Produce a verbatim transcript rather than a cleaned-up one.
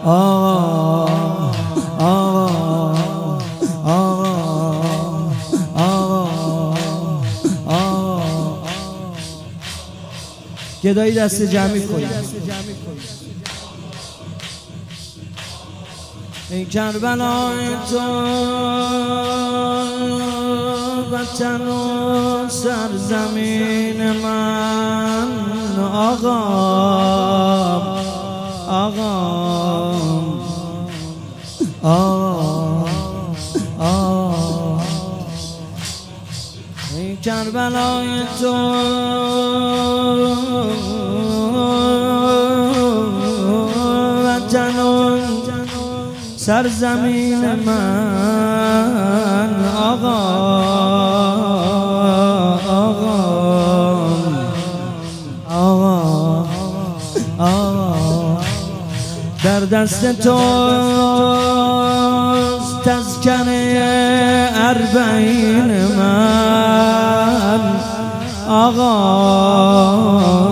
آقا آقا آقا آقا گدایی دست جمعی کنید. ای کربلای تو وطن و سرزمین من، آقا آقا آقا آقا ای کربلای تو وطن و سرزمین من، آقا آقا آقا آقا در دست توست تذکره اربعین من، آقا